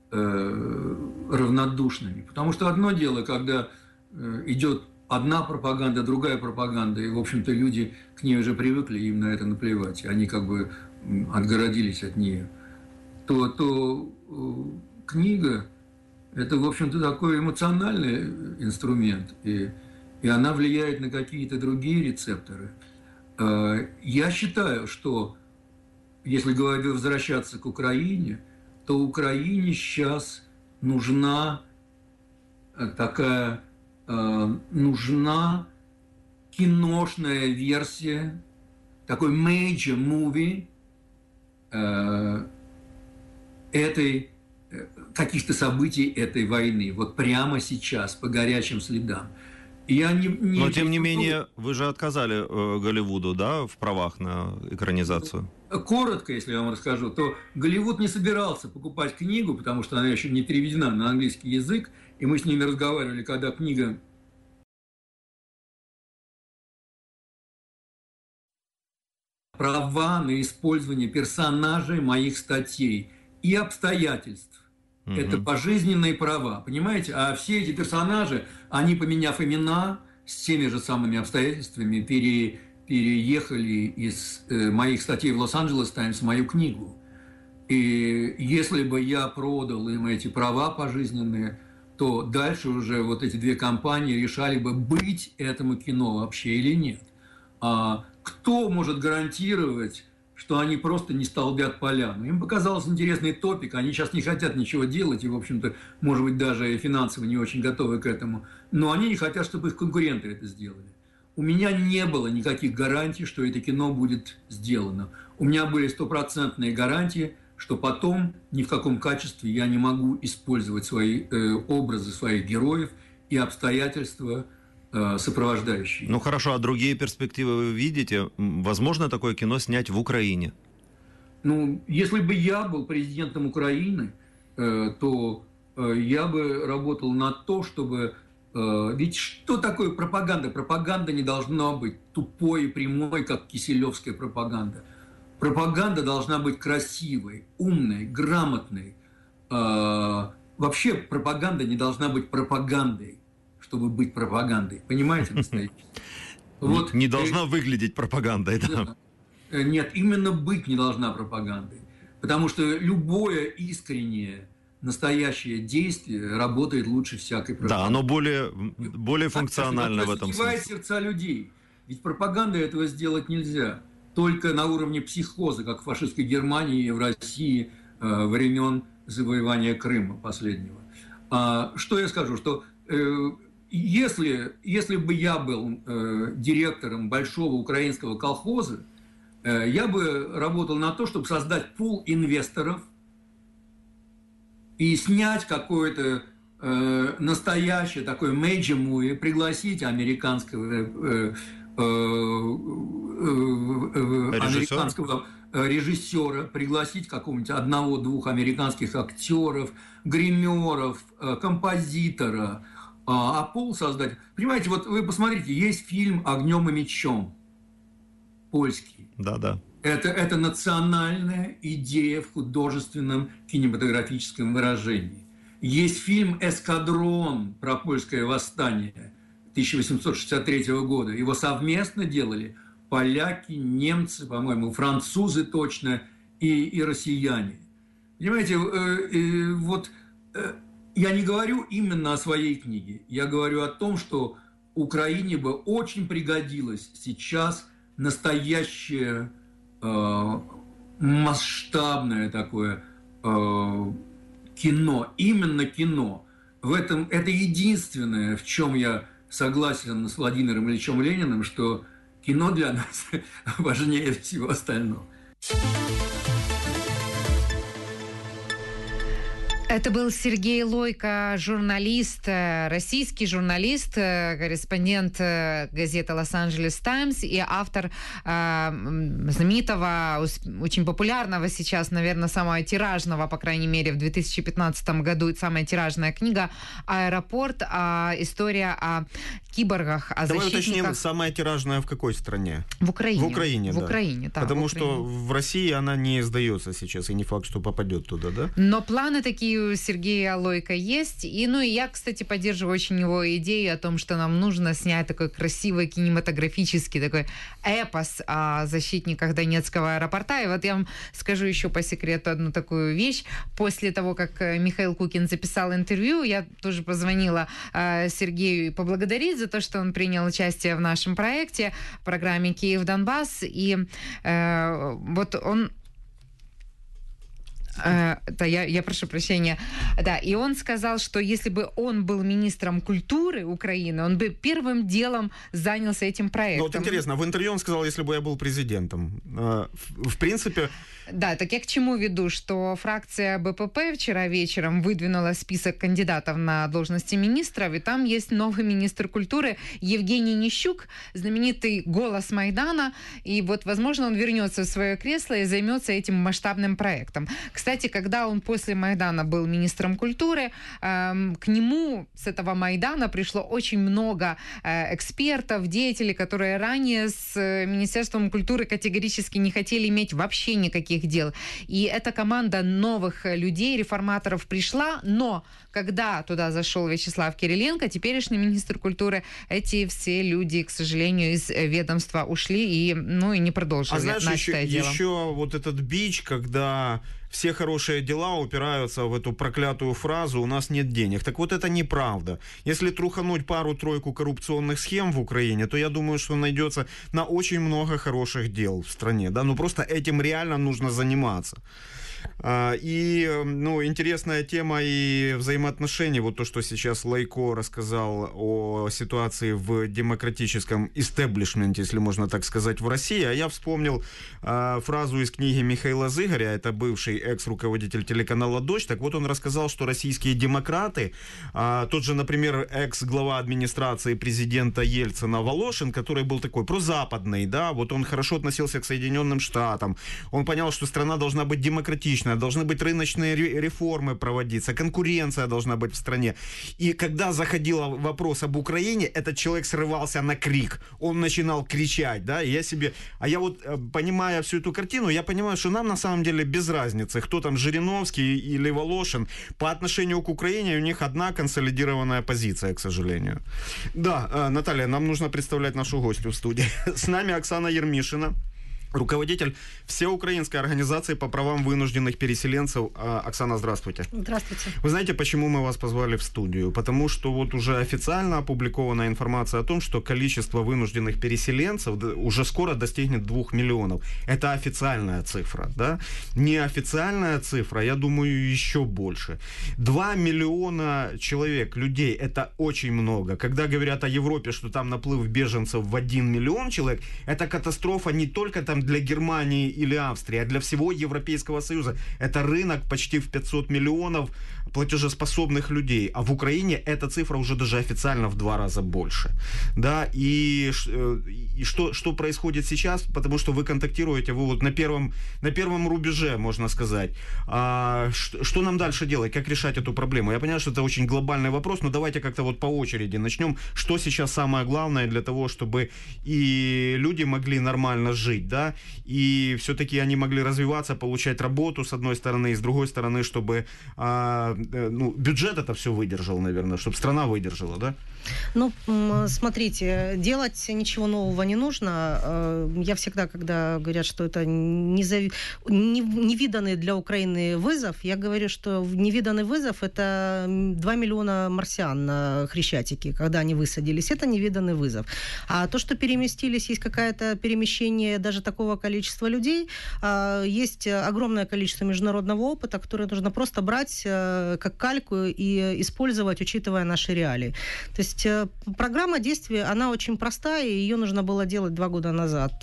э, равнодушными. Потому что одно дело, когда э, идет одна пропаганда, другая пропаганда, и, в общем-то, люди к ней уже привыкли, им на это наплевать, они как бы отгородились от нее, то, то э, книга – это, в общем-то, такой эмоциональный инструмент, и, и она влияет на какие-то другие рецепторы. Э, я считаю, что если говорить, возвращаться к Украине, то Украине сейчас нужна такая, э, нужна киношная версия, такой major movie э, этой, каких-то событий этой войны, вот прямо сейчас, по горячим следам. Я не, не Но, тем не менее, вы же отказали э, Голливуду, да, в правах на экранизацию? Коротко, если я вам расскажу, то Голливуд не собирался покупать книгу, потому что она еще не переведена на английский язык, и мы с ними разговаривали, когда книга права на использование персонажей моих статей и обстоятельств. Mm-hmm. Это пожизненные права, понимаете? А все эти персонажи, они, поменяв имена, с теми же самыми обстоятельствами пере, переехали из э, моих статей в Лос-Анджелес Таймс в мою книгу. И если бы я продал им эти права пожизненные, то дальше уже вот эти две компании решали бы, быть этому кино вообще или нет. А кто может гарантировать, что они просто не столбят поляну? Им показался интересный топик, они сейчас не хотят ничего делать, и, в общем-то, может быть, даже финансово не очень готовы к этому, но они не хотят, чтобы их конкуренты это сделали. У меня не было никаких гарантий, что это кино будет сделано. У меня были стопроцентные гарантии, что потом ни в каком качестве я не могу использовать свои э, образы своих героев и обстоятельства, сопровождающие. Ну хорошо, а другие перспективы вы видите? Возможно такое кино снять в Украине? Ну, если бы я был президентом Украины, то я бы работал на то, чтобы... Ведь что такое пропаганда? Пропаганда не должна быть тупой и прямой, как киселевская пропаганда. Пропаганда должна быть красивой, умной, грамотной. Вообще пропаганда не должна быть пропагандой, чтобы быть пропагандой. Понимаете, настоящий? Вот, не должна выглядеть пропагандой. Да? Нет, именно быть не должна пропагандой. Потому что любое искреннее, настоящее действие работает лучше всякой пропаганды. Да, оно более, более функционально в этом смысле. Задевает сердца людей. Ведь пропагандой этого сделать нельзя. Только на уровне психоза, как в фашистской Германии и в России э, времен завоевания Крыма последнего. А, что я скажу? Что э, если, если бы я был э, директором большого украинского колхоза, э, я бы работал на то, чтобы создать пул инвесторов и снять какое-то э, настоящее такое major movie, пригласить американского, э, э, э, американского режиссера, пригласить какого-нибудь одного-двух американских актеров, гримеров, э, композитора, а, а пул создать. Понимаете, вот вы посмотрите, есть фильм «Огнем и мечом», польский. Да, да. Это, это национальная идея в художественном кинематографическом выражении. Есть фильм «Эскадрон» про польское восстание тысяча восемьсот шестьдесят третьего года. Его совместно делали поляки, немцы, по-моему, французы точно и, и россияне. Понимаете, э, э, вот э, я не говорю именно о своей книге. Я говорю о том, что Украине бы очень пригодилось сейчас настоящее масштабное такое э, кино, именно кино. В этом это единственное, в чем я согласен с Владимиром Ильичем Лениным, что кино для нас важнее всего остального. Это был Сергей Лойко, журналист, российский журналист, корреспондент газеты «Лос-Анджелес Таймс» и автор э, знаменитого, очень популярного сейчас, наверное, самого тиражного, по крайней мере, в две тысячи пятнадцатом году, самая тиражная книга «Аэропорт», а, история о киборгах, о Давай защитниках. уточним, самая тиражная в какой стране? В Украине. В Украине, в да. Украине, да. Потому в Украине. что в России она не издается сейчас, и не факт, что попадет туда, да? Но планы такие у Сергея Лойко есть. И, ну, и я, кстати, поддерживаю очень его идею о том, что нам нужно снять такой красивый кинематографический такой эпос о защитниках Донецкого аэропорта. И вот я вам скажу еще по секрету одну такую вещь. После того, как Михаил Кукин записал интервью, я тоже позвонила э, Сергею и поблагодарить за то, что он принял участие в нашем проекте, в программе «Киев-Донбасс». И э, вот он... Uh, да, я, я прошу прощения. Да, и он сказал, что если бы он был министром культуры Украины, он бы первым делом занялся этим проектом. Ну вот интересно, в интервью он сказал, если бы я был президентом. Uh, в, в принципе... Да, так я к чему веду, что фракция БПП вчера вечером выдвинула список кандидатов на должности министров, и там есть новый министр культуры Евгений Нищук, знаменитый голос Майдана, и вот, возможно, он вернется в свое кресло и займется этим масштабным проектом. Кстати, когда он после Майдана был министром культуры, э, к нему с этого Майдана пришло очень много э, экспертов, деятелей, которые ранее с э, Министерством культуры категорически не хотели иметь вообще никаких дел. И эта команда новых людей, реформаторов пришла, но когда туда зашел Вячеслав Кириленко, теперешний министр культуры, эти все люди, к сожалению, из ведомства ушли и, ну, и не продолжили. А знаешь, еще, дело. еще вот этот бич, когда все хорошие дела упираются в эту проклятую фразу «у нас нет денег». Так вот это неправда. Если трухануть пару-тройку коррупционных схем в Украине, то я думаю, что найдется на очень много хороших дел в стране. Да? Ну просто этим реально нужно заниматься. И, ну, интересная тема и взаимоотношений, вот то, что сейчас Лойко рассказал о ситуации в демократическом истеблишменте, если можно так сказать, в России, а я вспомнил а, фразу из книги Михаила Зыгоря, это бывший экс-руководитель телеканала «Дождь», так вот он рассказал, что российские демократы, а, тот же, например, экс-глава администрации президента Ельцина Волошин, который был такой прозападный, да, вот он хорошо относился к Соединенным Штатам, он понял, что страна должна быть демократичной, должны быть рыночные реформы проводиться, конкуренция должна быть в стране. И когда заходил вопрос об Украине, этот человек срывался на крик. Он начинал кричать, да, и я себе... А я вот, понимая всю эту картину, я понимаю, что нам на самом деле без разницы, кто там, Жириновский или Волошин. По отношению к Украине у них одна консолидированная позиция, к сожалению. Да, Наталья, нам нужно представлять нашу гостью в студии. С нами Оксана Ермишина, руководитель Всеукраинской организации по правам вынужденных переселенцев. Оксана, здравствуйте. Здравствуйте. Вы знаете, почему мы вас позвали в студию? Потому что вот уже официально опубликована информация о том, что количество вынужденных переселенцев уже скоро достигнет двух миллионов. Это официальная цифра, да? Неофициальная цифра, я думаю, еще больше. Два миллиона человек, людей, это очень много. Когда говорят о Европе, что там наплыв беженцев в один миллион человек, это катастрофа не только там для Германии или Австрии, а для всего Европейского Союза. Это рынок почти в пятьсот миллионов платежеспособных людей. А в Украине эта цифра уже даже официально в два раза больше. Да, и, и что, что происходит сейчас? Потому что вы контактируете, вы вот на первом, на первом рубеже, можно сказать. А, что, что нам дальше делать? Как решать эту проблему? Я понимаю, что это очень глобальный вопрос, но давайте как-то вот по очереди начнем. Что сейчас самое главное для того, чтобы и люди могли нормально жить, да, и все-таки они могли развиваться, получать работу, с одной стороны, и с другой стороны, чтобы а, ну, бюджет это все выдержал, наверное, чтобы страна выдержала, да? Ну, смотрите, делать ничего нового не нужно. Я всегда, когда говорят, что это незав... невиданный для Украины вызов, я говорю, что невиданный вызов – это два миллиона марсиан на Хрещатике, когда они высадились. Это невиданный вызов. А то, что переместились, есть какое-то перемещение даже такого количества людей, есть огромное количество международного опыта, которое нужно просто брать как кальку и использовать, учитывая наши реалии. То есть программа действий, она очень простая, и ее нужно было делать два года назад.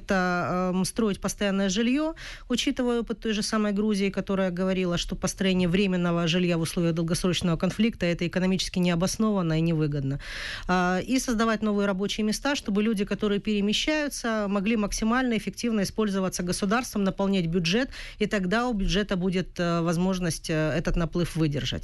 Это э, строить постоянное жилье, учитывая опыт той же самой Грузии, которая говорила, что построение временного жилья в условиях долгосрочного конфликта это экономически необоснованно и невыгодно. Э, и создавать новые рабочие места, чтобы люди, которые перемещаются, могли максимально эффективно использоваться государством, наполнять бюджет, и тогда у бюджета будет э, возможность э, этот наплыв выдержать.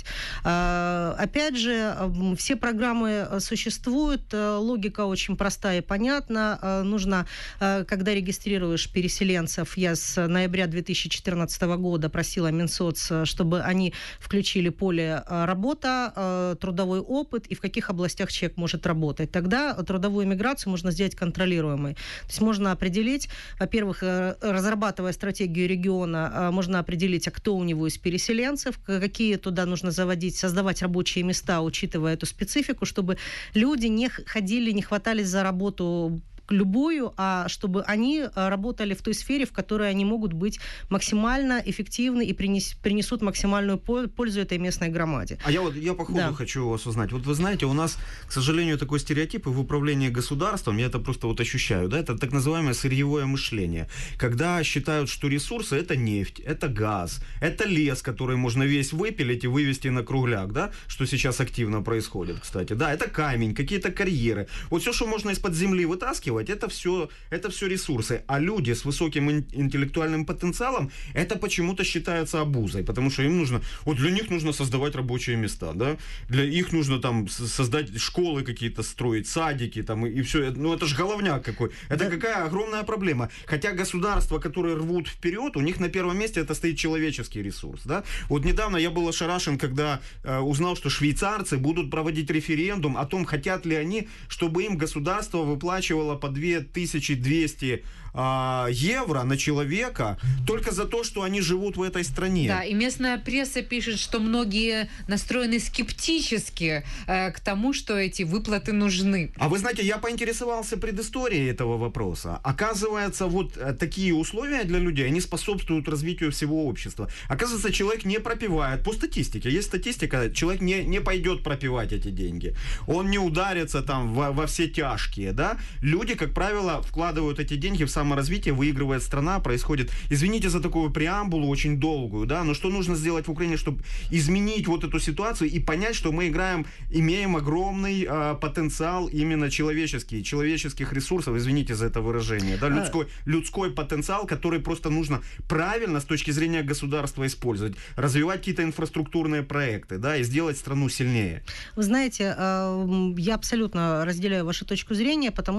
Э, опять же, э, все программы существует, логика очень простая и понятна. Нужно, когда регистрируешь переселенцев, я с ноября две тысячи четырнадцатого года просила Минсоц, чтобы они включили поле работа, трудовой опыт и в каких областях человек может работать. Тогда трудовую миграцию можно сделать контролируемой. То есть можно определить, во-первых, разрабатывая стратегию региона, можно определить, а кто у него из переселенцев, какие туда нужно заводить, создавать рабочие места, учитывая эту специфику, чтобы люди не ходили, не хватались за работу любую, а чтобы они работали в той сфере, в которой они могут быть максимально эффективны и принес, принесут максимальную пользу этой местной громаде. А я вот я по ходу да. хочу вас узнать. Вот вы знаете, у нас, к сожалению, такой стереотип и в управлении государством, я это просто вот ощущаю, да, это так называемое сырьевое мышление, когда считают, что ресурсы это нефть, это газ, это лес, который можно весь выпилить и вывести на кругляк, да, что сейчас активно происходит, кстати. Да, это камень, какие-то карьеры. Вот все, что можно из-под земли вытаскивать, это все, это все ресурсы. А люди с высоким интеллектуальным потенциалом, это почему-то считается обузой, потому что им нужно, вот для них нужно создавать рабочие места, да, для их нужно там создать школы какие-то строить, садики там и, и все, ну это же головняк какой. Это да. Какая огромная проблема. Хотя государства, которые рвут вперед, у них на первом месте это стоит человеческий ресурс, да. Вот недавно я был ошарашен, когда э, узнал, что швейцарцы будут проводить референдум о том, хотят ли они, чтобы им государство выплачивало по две тысячи двести а, евро на человека только за то, что они живут в этой стране. Да, и местная пресса пишет, что многие настроены скептически э, к тому, что эти выплаты нужны. А вы знаете, я поинтересовался предысторией этого вопроса. Оказывается, вот такие условия для людей, они способствуют развитию всего общества. Оказывается, человек не пропивает, по статистике, есть статистика, человек не, не пойдет пропивать эти деньги. Он не ударится там во, во все тяжкие, да? Люди, как правило, вкладывают эти деньги в саморазвитие, выигрывает страна, происходит, извините за такую преамбулу очень долгую, да, но что нужно сделать в Украине, чтобы изменить вот эту ситуацию и понять, что мы играем, имеем огромный э, потенциал именно человеческий, человеческих ресурсов, извините за это выражение, да, людской, людской потенциал, который просто нужно правильно с точки зрения государства использовать, развивать какие-то инфраструктурные проекты, да, и сделать страну сильнее. Вы знаете, э, я абсолютно разделяю вашу точку зрения, потому что для меня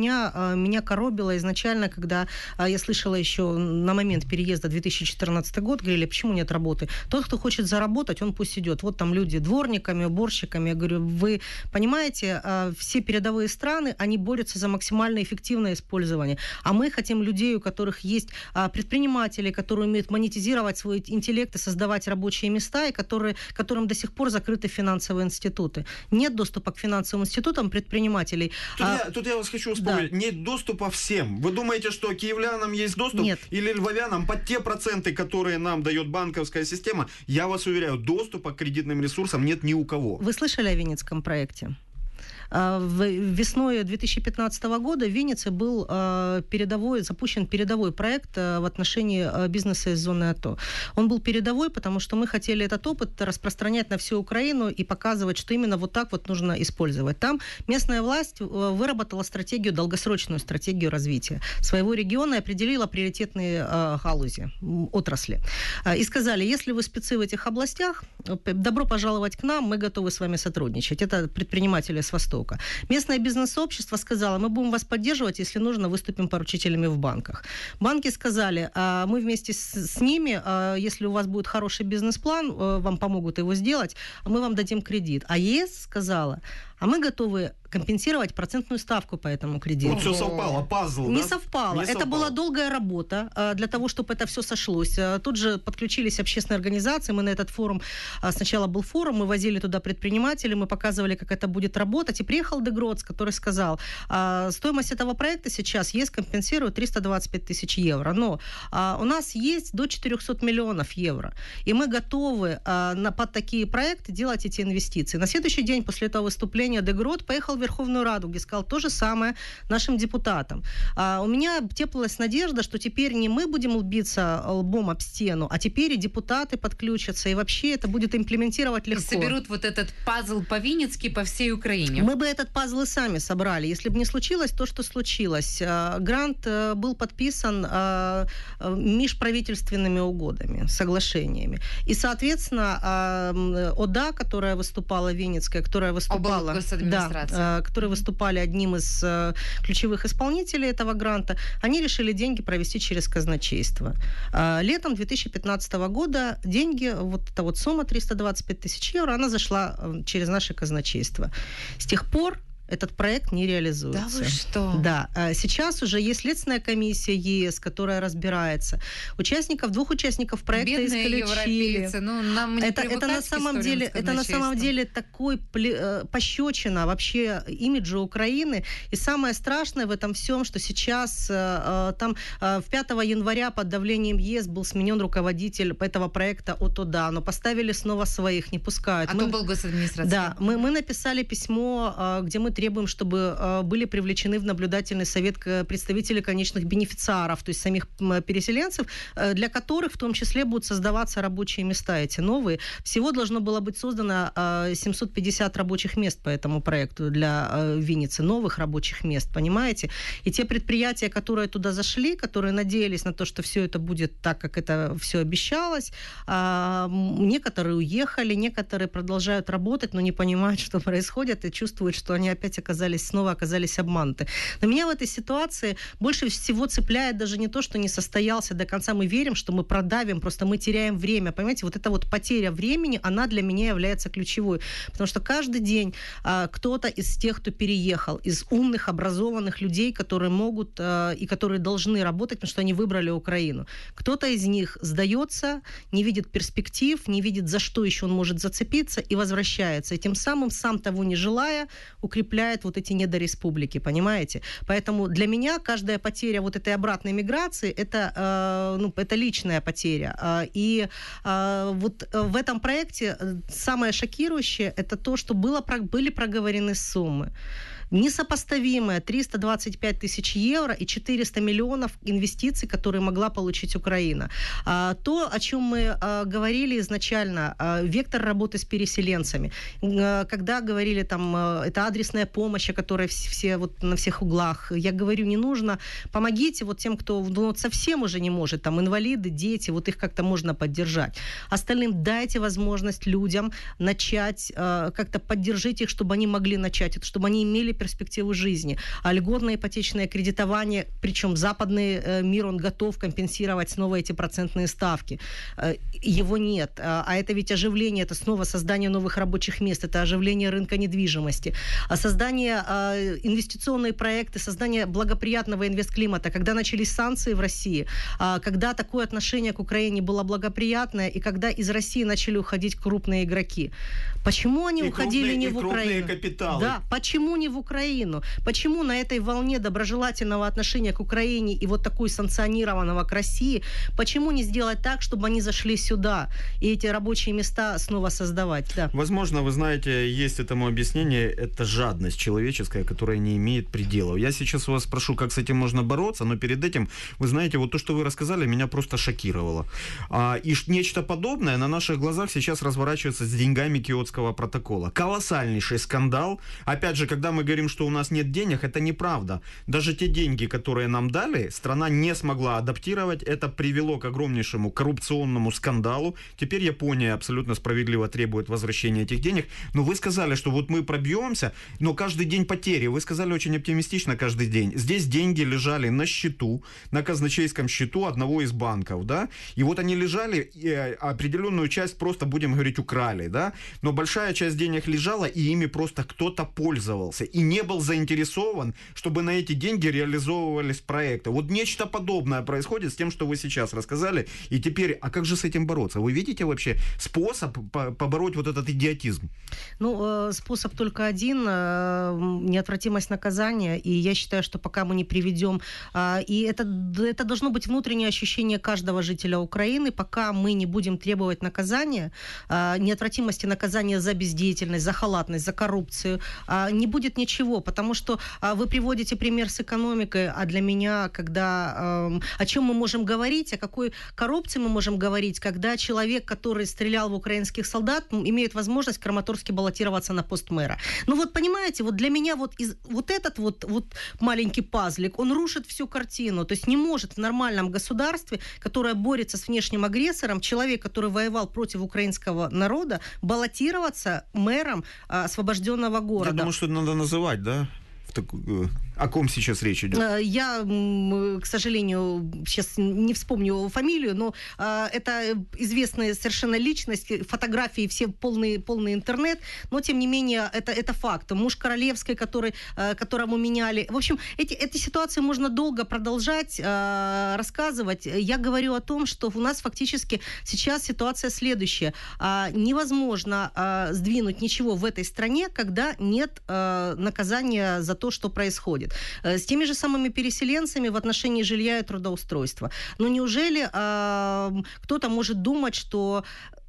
меня, меня коробило изначально, когда я слышала еще на момент переезда две тысячи четырнадцатый год, говорили, почему нет работы? Тот, кто хочет заработать, он пусть идет. Вот там люди дворниками, уборщиками. Я говорю, вы понимаете, все передовые страны, они борются за максимально эффективное использование. А мы хотим людей, у которых есть предприниматели, которые умеют монетизировать свой интеллект и создавать рабочие места, и которые, которым до сих пор закрыты финансовые институты. Нет доступа к финансовым институтам предпринимателей. Тут, а, я, тут я вас хочу вспомнить. Да. Нет доступа всем. Вы думаете, что киевлянам есть доступ? Нет. Или львовянам под те проценты, которые нам дает банковская система? Я вас уверяю, доступа к кредитным ресурсам нет ни у кого. Вы слышали о Винницком проекте? Весной две тысячи пятнадцатого года в Виннице был передовой, запущен передовой проект в отношении бизнеса из зоны АТО. Он был передовой, потому что мы хотели этот опыт распространять на всю Украину и показывать, что именно вот так вот нужно использовать. Там местная власть выработала стратегию, долгосрочную стратегию развития своего региона и определила приоритетные галузи, отрасли. И сказали, если вы спецы в этих областях, добро пожаловать к нам, мы готовы с вами сотрудничать. Это предприниматели с Востока. Местное бизнес-сообщество сказало, мы будем вас поддерживать, если нужно, выступим поручителями в банках. Банки сказали, мы вместе с, с ними, если у вас будет хороший бизнес-план, вам помогут его сделать, мы вам дадим кредит. А ЕС сказала, а мы готовы компенсировать процентную ставку по этому кредиту. Вот все совпало, пазл, Не да? совпало. Не это совпало. была долгая работа для того, чтобы это все сошлось. Тут же подключились общественные организации. Мы на этот форум, сначала был форум, мы возили туда предпринимателей, мы показывали, как это будет работать. И приехал Дегроц, который сказал, стоимость этого проекта сейчас ЕС компенсирует триста двадцать пять тысяч евро. Но у нас есть до четыреста миллионов евро. И мы готовы на, под такие проекты делать эти инвестиции. На следующий день после этого выступления Дегрот поехал в Верховную Раду, где сказал то же самое нашим депутатам. А у меня теплилась надежда, что теперь не мы будем биться лбом об стену, а теперь и депутаты подключатся, и вообще это будет имплементировать легко. И соберут вот этот пазл по-винницки по всей Украине. Мы бы этот пазл и сами собрали, если бы не случилось то, что случилось. Грант был подписан межправительственными угодами, соглашениями. И, соответственно, ОДА, которая выступала, Винницкая, которая выступала... Да, которые выступали одним из э, ключевых исполнителей этого гранта, они решили деньги провести через казначейство. Э, летом две тысячи пятнадцатого года деньги, вот эта вот сумма триста двадцать пять тысяч евро, она зашла э, через наше казначейство. С тех пор этот проект не реализуется. Да вы что? Да. Сейчас уже есть следственная комиссия ЕС, которая разбирается. Участников, двух участников проекта Бедные исключили. Европейцы. Ну, нам не это, это, на самом деле, это на самом деле такой пощечина вообще имиджа Украины. И самое страшное в этом всем, что сейчас там пятого января под давлением ЕС был сменен руководитель этого проекта от ОДА, но поставили снова своих, не пускают. А мы, то был госадминистрация. Да, мы, мы написали письмо, где мы требуем, чтобы э, были привлечены в наблюдательный совет представители конечных бенефициаров, то есть самих переселенцев, э, для которых в том числе будут создаваться рабочие места эти новые. Всего должно было быть создано э, семьсот пятьдесят рабочих мест по этому проекту для э, Винницы, новых рабочих мест, понимаете? И те предприятия, которые туда зашли, которые надеялись на то, что все это будет так, как это все обещалось, э, некоторые уехали, некоторые продолжают работать, но не понимают, что происходит, и чувствуют, что они опять оказались, снова оказались обмануты. Но меня в этой ситуации больше всего цепляет даже не то, что не состоялся до конца. Мы верим, что мы продавим, просто мы теряем время. Понимаете, вот эта вот потеря времени, она для меня является ключевой. Потому что каждый день а, кто-то из тех, кто переехал, из умных, образованных людей, которые могут а, и которые должны работать, потому что они выбрали Украину. Кто-то из них сдается, не видит перспектив, не видит, за что еще он может зацепиться, и возвращается. И тем самым, сам того не желая, укрепляет вот эти недореспублики, понимаете? Поэтому для меня каждая потеря вот этой обратной миграции, это, э, ну, это личная потеря. Э, и э, вот в этом проекте самое шокирующее, это то, что было, были проговорены суммы. Несопоставимые триста двадцать пять тысяч евро и четыреста миллионов инвестиций, которые могла получить Украина. А, то, о чем мы а, говорили изначально, а, вектор работы с переселенцами, а, когда говорили, там, а, это адресная помощь, о которой все, все вот на всех углах, я говорю, не нужно, помогите вот тем, кто ну, вот совсем уже не может, там, инвалиды, дети, вот их как-то можно поддержать. Остальным дайте возможность людям начать, а, как-то поддержите их, чтобы они могли начать, чтобы они имели перспективу жизни. А льготное ипотечное кредитование, причем западный мир, он готов компенсировать снова эти процентные ставки. Его нет. А это ведь оживление, это снова создание новых рабочих мест, это оживление рынка недвижимости. А создание, инвестиционные проекты, создание благоприятного инвестклимата. Когда начались санкции в России, когда такое отношение к Украине было благоприятное, и когда из России начали уходить крупные игроки. Почему они и уходили крупные, не и в Украину? Капиталы. Да, почему не в Украину? Почему на этой волне доброжелательного отношения к Украине и вот такой санкционированного к России, почему не сделать так, чтобы они зашли сюда и эти рабочие места снова создавать? Да. Возможно, вы знаете, есть этому объяснение, это жадность человеческая, которая не имеет пределов. Я сейчас у вас спрошу, как с этим можно бороться, но перед этим, вы знаете, вот то, что вы рассказали, меня просто шокировало. А, и нечто подобное на наших глазах сейчас разворачивается с деньгами Киотского протокола. Колоссальнейший скандал. Опять же, когда мы говорим, что у нас нет денег, это неправда. Даже те деньги, которые нам дали, страна не смогла адаптировать. Это привело к огромнейшему коррупционному скандалу. Теперь Япония абсолютно справедливо требует возвращения этих денег. Но вы сказали, что вот мы пробьемся, но каждый день потери. Вы сказали очень оптимистично каждый день. Здесь деньги лежали на счету, на казначейском счету одного из банков, да, и вот они лежали, и определенную часть просто, будем говорить, украли, да, но большая часть денег лежала, и ими просто кто-то пользовался, и не был заинтересован, чтобы на эти деньги реализовывались проекты. Вот нечто подобное происходит с тем, что вы сейчас рассказали, и теперь, а как же с этим бороться? Вы видите вообще способ побороть вот этот идиотизм? Ну, способ только один, неотвратимость наказания, и я считаю, что пока мы не приведем, и это, это должно быть внутреннее ощущение каждого жителя Украины, пока мы не будем требовать наказания, неотвратимости наказания за бездеятельность, за халатность, за коррупцию, не будет ничего, потому что вы приводите пример с экономикой, а для меня, когда, о чем мы можем говорить, о какой коррупции мы можем говорить, когда человек, который стрелял в украинских солдат, имеет возможность в Краматорске баллотироваться на пост мэра. Ну вот понимаете, вот для меня вот, из, вот этот вот, вот маленький пазлик, он рушит всю картину, то есть не может в нормальном государстве, которое борется с внешним агрессором, человек, который воевал против украинского народа, баллотироваться мэром а, освобожденного города. Я думаю, что это надо называть, да? О ком сейчас речь идет? Я, к сожалению, сейчас не вспомню фамилию, но это известная совершенно личность, фотографии все полный, полный интернет, но, тем не менее, это, это факт. Муж Королевской, который, которому меняли. В общем, эти, эти ситуации можно долго продолжать рассказывать. Я говорю о том, что у нас фактически сейчас ситуация следующая. Невозможно сдвинуть ничего в этой стране, когда нет наказания за то, что происходит. С теми же самыми переселенцами в отношении жилья и трудоустройства. Но неужели э, кто-то может думать, что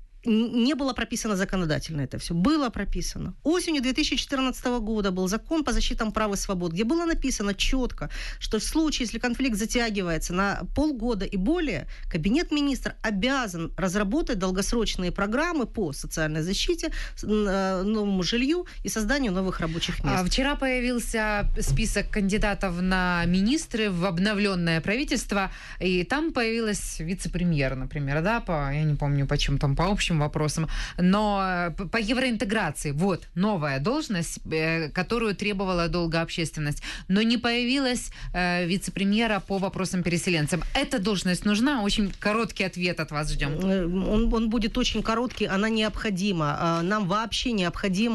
не было прописано законодательно это все? Было прописано. Осенью две тысячи четырнадцатого года был закон по защитам прав и свобод, где было написано четко, что в случае, если конфликт затягивается на полгода и более, кабинет министра обязан разработать долгосрочные программы по социальной защите, новому жилью и созданию новых рабочих мест. А вчера появился список кандидатов на министры в обновленное правительство, и там появилась вице-премьер, например, да, по, я не помню, почему там, по общему вопросам, но по евроинтеграции, вот, новая должность, которую требовала долго общественность, но не появилась э, вице-премьера по вопросам переселенцам. Эта должность нужна? Очень короткий ответ от вас ждем. Он, он будет очень короткий, она необходима. Нам вообще необходим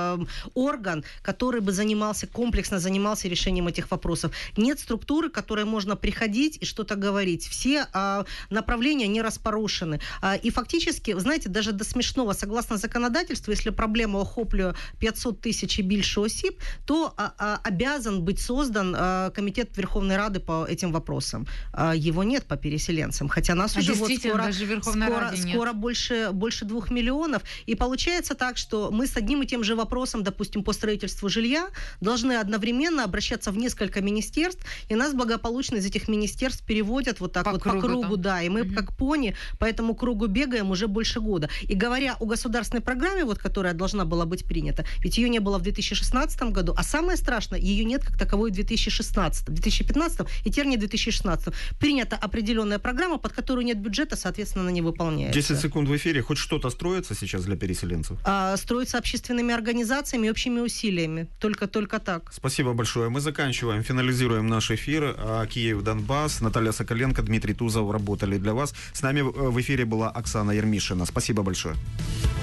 орган, который бы занимался, комплексно занимался решением этих вопросов. Нет структуры, к которой можно приходить и что-то говорить. Все направления не распорошены. И фактически, знаете, даже до смешного, согласно законодательству, если проблема охоплює пятьсот тысяч и більше осіб, то а, а, обязан быть создан а, комитет Верховной Рады по этим вопросам. А, его нет по переселенцам, хотя нас а уже вот скоро, даже Верховной скоро, Рады нет. скоро больше, больше двух миллионов. И получается так, что мы с одним и тем же вопросом, допустим, по строительству жилья, должны одновременно обращаться в несколько министерств, и нас благополучно из этих министерств переводят вот так по вот кругу, по кругу, да, и мы угу. как пони по этому кругу бегаем уже больше года. года. И говоря о государственной программе, вот, которая должна была быть принята, ведь ее не было в две тысячи шестнадцатом году, а самое страшное, ее нет как таковой в две тысячи шестнадцатом, две тысячи пятнадцатом и теперь не в две тысячи шестнадцатом. Принята определенная программа, под которую нет бюджета, соответственно, она не выполняется. десять секунд в эфире. Хоть что-то строится сейчас для переселенцев? А, строится общественными организациями и общими усилиями. Только-только так. Спасибо большое. Мы заканчиваем, финализируем наш эфир. Киев, Донбасс. Наталья Соколенко, Дмитрий Тузов работали для вас. С нами в эфире была Оксана Ермишина. Спасибо большое.